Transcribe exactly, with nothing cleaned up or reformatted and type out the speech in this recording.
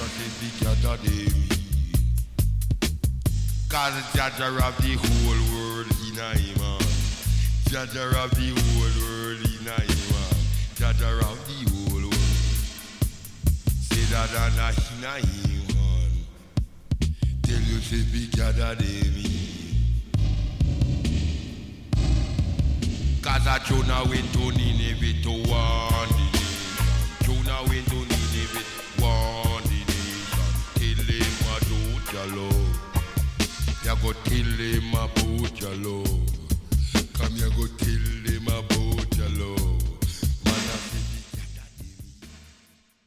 say we gather them. Cause Jaja have the whole world in a man. Jaja have the whole world in a man. Jaja have the whole world. Say that and a in a man. Tell you say we gather them. Cause a Jonah went to Nineveh to warn the nation. Jonah went to Nineveh to warn the nation. Tell him about your love. You go tell him about your love. Come you go tell